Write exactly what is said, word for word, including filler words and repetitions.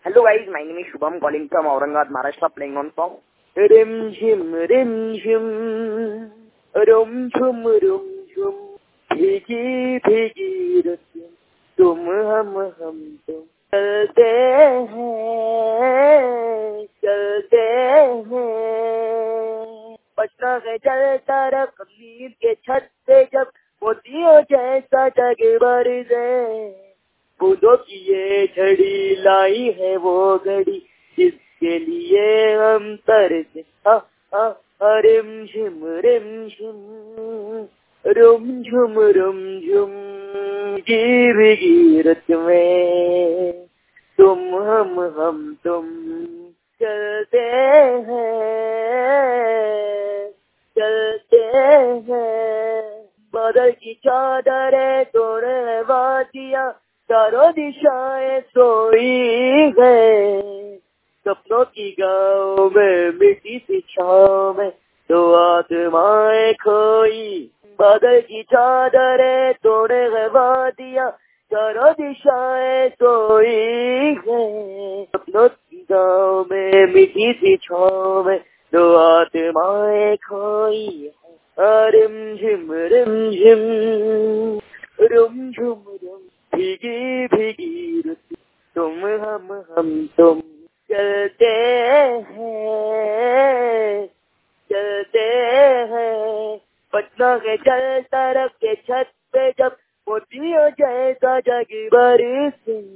Hello guys, my name is Shubham calling from Aurangabad, Maharashtra, playing on song. Rim jim rim jim, rum jum rum jum, bhigi bhigi ratim, tum hum hum tum, चलते हैं चलते हैं पटना के चलता रखीर के छत पे जब मोतियों जैसा जग बरसे फूलों की ये झड़ी लाई है वो घड़ी जिसके लिए हम तरसे हा हा रिम झिम रिम झिम रुम झुम रुम झुम की भीगी रत में तुम हम हम तुम चलते हैं चलते हैं बादल की चादर तोड़े वादियां चारों दिशाएं सोई गए सपनों की गाँव में मिट्टी सी छाँव में तो आत्माएं खोई बादल की चादर तोड़े गए वादियां चारों दिशाएं सोई गए सपनों की गाँव में मिट्टी सी छाँव में तो आत्माएं खोई रिम झिम रिम झिम रुम झुम रुम भीगी भीगी रुत तुम हम हम तुम चलते हैं चलते हैं पटना के चलता रख के छत पे जब मोतियों जैसा जग बरसे